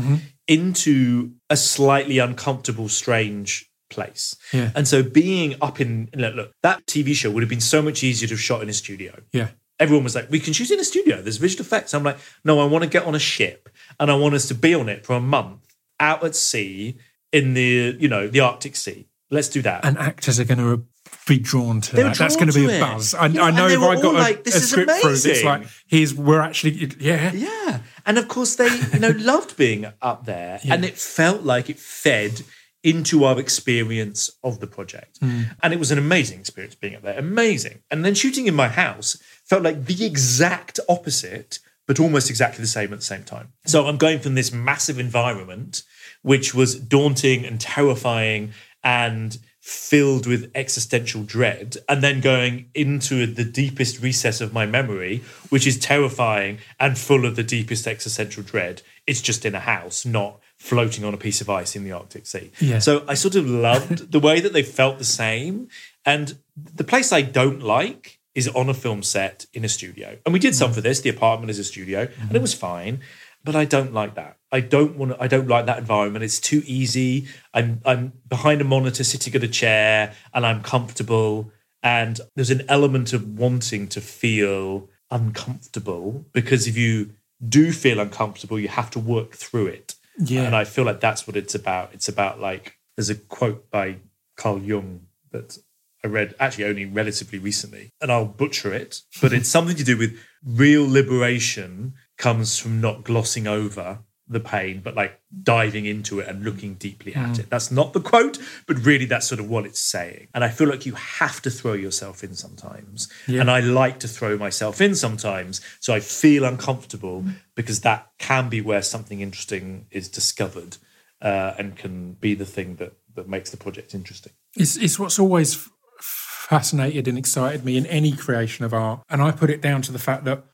into a slightly uncomfortable, strange place. Yeah. And so being up in, look, that TV show would have been so much easier to have shot in a studio. Yeah. Everyone was like, we can shoot in a studio. There's visual effects. I'm like, no, I want to get on a ship and I want us to be on it for a month out at sea in the Arctic Sea. Let's do that. And actors are going to be drawn to that. That's going to be a buzz. I know if I got a script through, it's like, we're actually, Yeah. And of course they, loved being up there and it felt like it fed into our experience of the project. And it was an amazing experience being up there. Amazing. And then shooting in my house felt like the exact opposite, but almost exactly the same at the same time. So I'm going from this massive environment, which was daunting and terrifying and filled with existential dread, and then going into the deepest recess of my memory, which is terrifying and full of the deepest existential dread. It's just in a house, not floating on a piece of ice in the Arctic Sea. Yeah. So I sort of loved the way that they felt the same. And the place I don't like is on a film set in a studio. And we did some for this. The apartment is a studio, and it was fine. But I don't like that. I don't like that environment. It's too easy. I'm behind a monitor, sitting at a chair, and I'm comfortable. And there's an element of wanting to feel uncomfortable, because if you do feel uncomfortable, you have to work through it. Yeah. And I feel like that's what it's about. It's about, like, there's a quote by Carl Jung that I read actually only relatively recently, and I'll butcher it, but it's something to do with real liberation comes from not glossing over the pain, but like diving into it and looking deeply at it. That's not the quote, but really that's sort of what it's saying. And I feel like you have to throw yourself in sometimes. Yeah. And I like to throw myself in sometimes. So I feel uncomfortable because that can be where something interesting is discovered and can be the thing that makes the project interesting. It's what's always fascinated and excited me in any creation of art. And I put it down to the fact that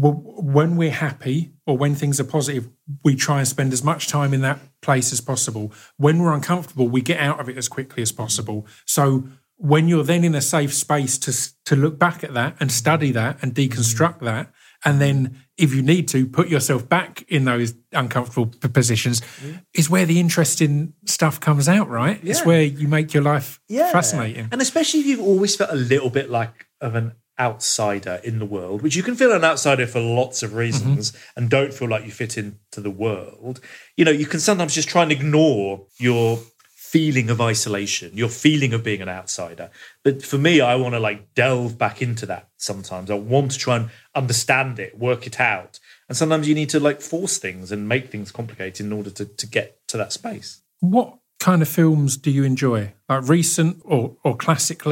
when we're happy or when things are positive, we try and spend as much time in that place as possible. When we're uncomfortable, we get out of it as quickly as possible. So when you're then in a safe space to look back at that and study that and deconstruct that, and then if you need to put yourself back in those uncomfortable positions, is where the interesting stuff comes out, right? Yeah. It's where you make your life fascinating. And especially if you've always felt a little bit like of an outsider in the world, which you can feel an outsider for lots of reasons and don't feel like you fit into the world. You can sometimes just try and ignore your feeling of isolation, your feeling of being an outsider. But for me, I want to delve back into that sometimes. I want to try and understand it, work it out. And sometimes you need to force things and make things complicated in order to get to that space. What kind of films do you enjoy? Like recent or classically?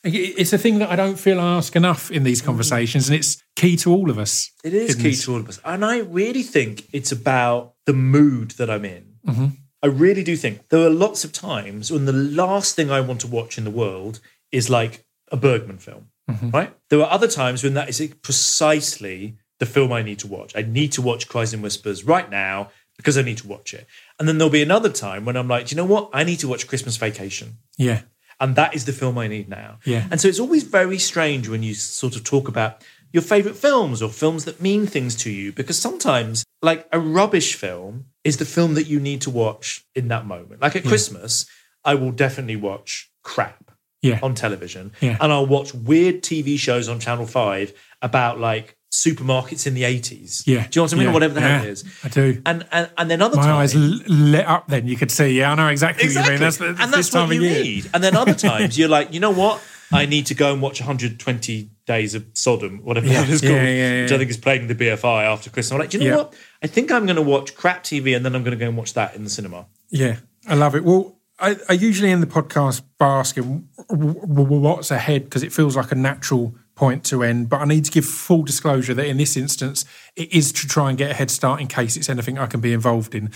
It's a thing that I don't feel I ask enough in these conversations, and it's key to all of us. It is key to all of us. And I really think it's about the mood that I'm in. Mm-hmm. I really do think there are lots of times when the last thing I want to watch in the world is like a Bergman film, right? There are other times when that is precisely the film I need to watch. I need to watch Cries and Whispers right now because I need to watch it. And then there'll be another time when I'm like, do you know what? I need to watch Christmas Vacation. Yeah. And that is the film I need now. Yeah. And so it's always very strange when you sort of talk about your favourite films or films that mean things to you, because sometimes, like, a rubbish film is the film that you need to watch in that moment. Like at Christmas, I will definitely watch crap on television. Yeah. And I'll watch weird TV shows on Channel 5 about, like, supermarkets in the 80s. Yeah. Do you know what I mean? Or whatever the hell it is. I do. And then other times... My eyes lit up then, you could see. Yeah, I know exactly what you mean. That's what you need. And then other times you're like, you know what? I need to go and watch 120 Days of Sodom, whatever that is called, which I think is playing the BFI after Christmas. I'm like, do you know what? I think I'm going to watch crap TV and then I'm going to go and watch that in the cinema. Yeah, I love it. Well, I usually in the podcast asking what's ahead because it feels like a natural point to end, but I need to give full disclosure that in this instance, it is to try and get a head start in case it's anything I can be involved in.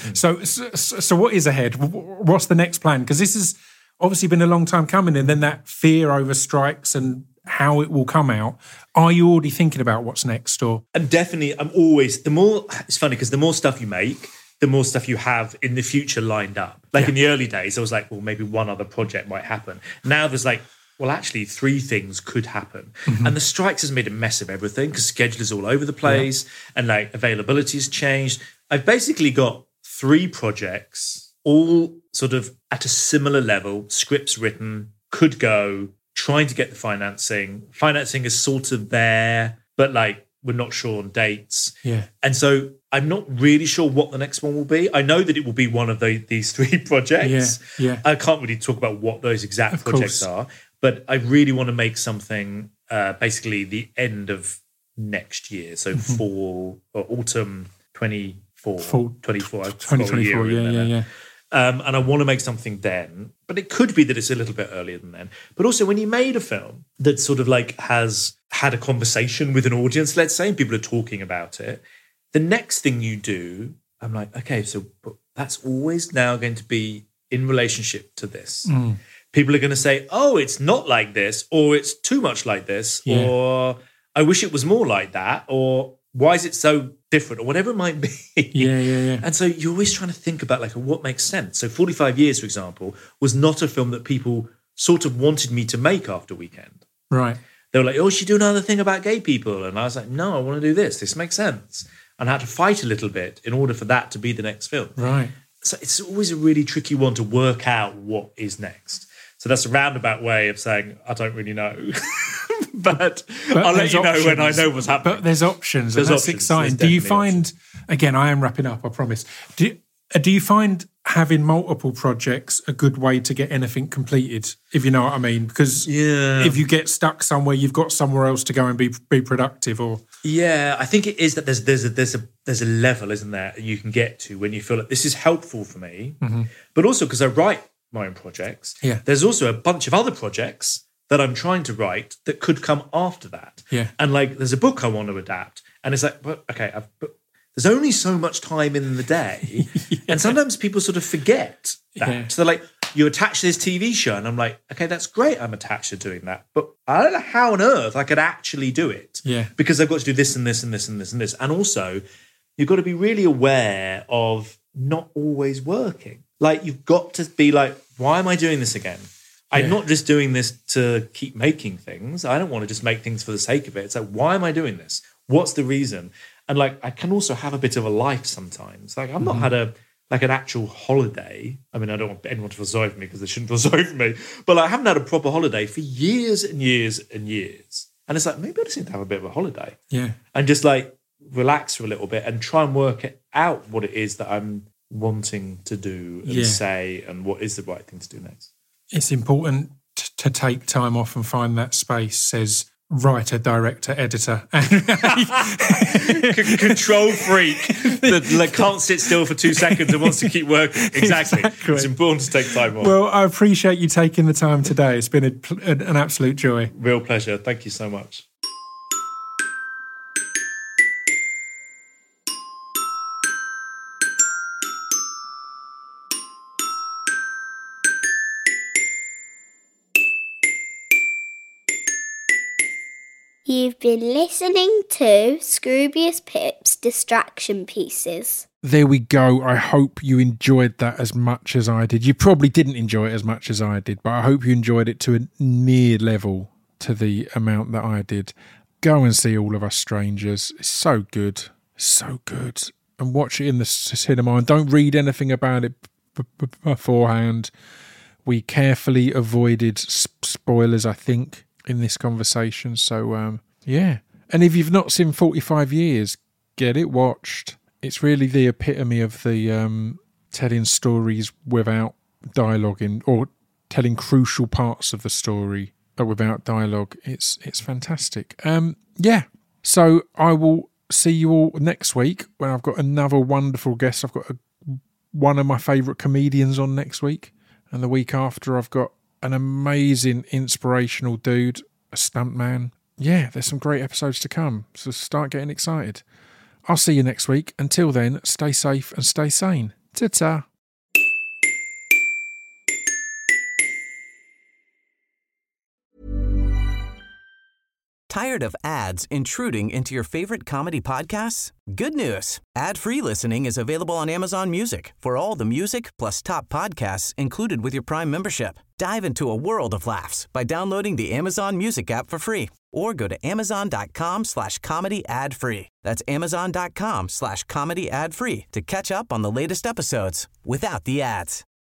So what is ahead? What's the next plan? Because this has obviously been a long time coming, and then that fear overstrikes and how it will come out. Are you already thinking about what's next? Or I'm definitely, it's funny because the more stuff you make, the more stuff you have in the future lined up. Like in the early days, I was like, well, maybe one other project might happen. Now there's like, well, actually 3 things could happen. Mm-hmm. And the strikes has made a mess of everything because schedulers all over the place and like availability has changed. I've basically got 3 projects, all sort of at a similar level, scripts written, could go, trying to get the financing. Financing is sort of there, but like we're not sure on dates. Yeah. And so I'm not really sure what the next one will be. I know that it will be one of these 3 projects. Yeah. I can't really talk about what those exact projects are, but I really want to make something basically the end of next year. So fall or autumn 24. 2024, yeah. And I want to make something then, but it could be that it's a little bit earlier than then. But also when you made a film that sort of like has had a conversation with an audience, let's say, and people are talking about it, the next thing you do, I'm like, okay, so that's always now going to be in relationship to this. Mm. People are going to say, oh, it's not like this, or it's too much like this, or I wish it was more like that, or why is it so different, or whatever it might be. Yeah. And so you're always trying to think about like what makes sense. So 45 Years, for example, was not a film that people sort of wanted me to make after Weekend. Right. They were like, oh, you should do another thing about gay people. And I was like, no, I want to do this. This makes sense. And I had to fight a little bit in order for that to be the next film. Right. So it's always a really tricky one to work out what is next. So that's a roundabout way of saying, I don't really know. but I'll let you know when I know what's happening. But there's options. That's options. Exciting. Do you find, again, I am wrapping up, I promise. Do you find having multiple projects a good way to get anything completed, if you know what I mean? Because if you get stuck somewhere, you've got somewhere else to go and be productive. Or I think it is that there's a level, isn't there, you can get to when you feel like this is helpful for me, but also because I write my own projects. Yeah. There's also a bunch of other projects that I'm trying to write that could come after that. Yeah. And like, there's a book I want to adapt, and it's like, well, okay, there's only so much time in the day. And sometimes people sort of forget that. Yeah. So they're like, you attach this TV show. And I'm like, okay, that's great. I'm attached to doing that. But I don't know how on earth I could actually do it. Yeah. Because I've got to do this and this and this and this and this. And also, you've got to be really aware of not always working. Like, you've got to be like, why am I doing this again? I'm not just doing this to keep making things. I don't want to just make things for the sake of it. It's like, why am I doing this? What's the reason? And like, I can also have a bit of a life sometimes. Like, I've not had an actual holiday. I mean, I don't want anyone to feel sorry for me because they shouldn't feel sorry for me. But like, I haven't had a proper holiday for years and years and years. And it's like, maybe I just need to have a bit of a holiday. Yeah. And just like relax for a little bit and try and work out what it is that I'm wanting to do and say, and what is the right thing to do next. It's important to take time off and find that space, says writer, director, editor. Control freak that can't sit still for 2 seconds and wants to keep working. Exactly. It's important to take time off. Well, I appreciate you taking the time today. It's been an absolute joy. Real pleasure. Thank you so much. You've been listening to Scroobius Pip's Distraction Pieces. There we go. I hope you enjoyed that as much as I did. You probably didn't enjoy it as much as I did, but I hope you enjoyed it to a near level to the amount that I did. Go and see All of Us Strangers. It's so good. So good. And watch it in the cinema. And don't read anything about it beforehand. We carefully avoided spoilers, I think, in this conversation. So, yeah. And if you've not seen 45 Years, get it watched. It's really the epitome of the telling stories without dialogue or telling crucial parts of the story without dialogue. It's fantastic. Yeah. So I will see you all next week when I've got another wonderful guest. I've got one of my favourite comedians on next week. And the week after, I've got an amazing, inspirational dude, a stuntman. Yeah, there's some great episodes to come, so start getting excited. I'll see you next week. Until then, stay safe and stay sane. Ta-ta. Tired of ads intruding into your favorite comedy podcasts? Good news. Ad-free listening is available on Amazon Music for all the music plus top podcasts included with your Prime membership. Dive into a world of laughs by downloading the Amazon Music app for free or go to amazon.com/comedy ad-free. That's amazon.com/comedy ad-free to catch up on the latest episodes without the ads.